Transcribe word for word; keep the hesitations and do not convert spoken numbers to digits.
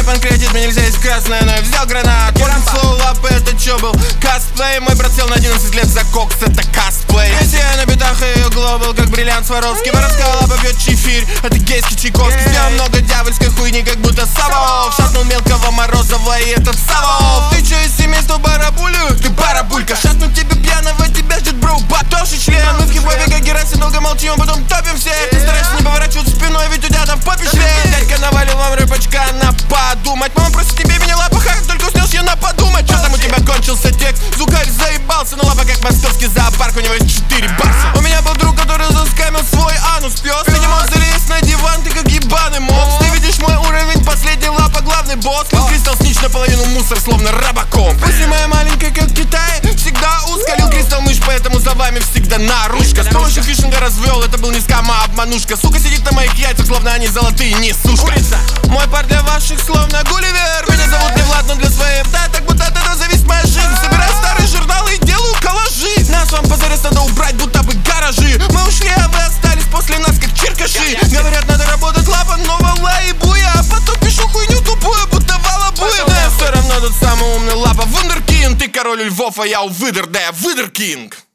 панкреатит, мне нельзя есть красное, но я взял гранат. Корм слово лапы, это чё был? Косплей. Мой брат сел на одиннадцать лет за кокс, это косплей. Если я на битах и глобал, как бриллиант Сваровский. Воровская лапа пьет чефирь, это гейский Чайковский. Сделал много дьявольской хуйни, как будто Савов. Шатнул мелкого Морозова и этот Савов. Ты чё из семейства барабулю? Ты барабулька. Шатнуть тебе пьяного, тебя ждет бро, батоши член. Мы в хип-хопе как Герасим, долго молчим, потом топим все. Ты стараешься не поворачивать спиной, ведь у тебя там в попе член. Дядька навалил вам рэпачка на подумать. Мама просит тебе меня лапа, как только уснешь, я на подумать. Чё там у тебя кончился текст? Зугарь заебался, но лапа как московский зоопарк, у него есть четыре барса. У меня был друг, который заскамил свой анус, пёс. Ты не можешь залезть на диван, ты как ебаный мопс. Ты видишь мой уровень, последний лапа, главный босс. Лил Кристалл снич наполовину мусор, словно Робокоп. Пусть моя маленькая, как Китай, всегда узко. Лил Кристалл мышь, поэтому за вами всегда наружка. С помощью фишинга развел, это был не скам, а обманушка. Сука сидит на моих яйцах, словно они золотые, не сушка. Мой пар для ваших словно Гулливер. Меня зовут не Влад, но для своей да, так будто от этого зависит моя жизнь. Собираю старые журналы и делаю коллажи. Нас вам позарез надо убрать, будто бы гаражи. Мы ушли, а вы остались после нас, как черкаши. Говорят, надо работать лапа, но вала и буя. А потом пишу хуйню тупую, будто вала буя. Но я все равно тот самый умный лапа Вундеркинд. Ты король львов, а я у выдр, да я выдеркинг.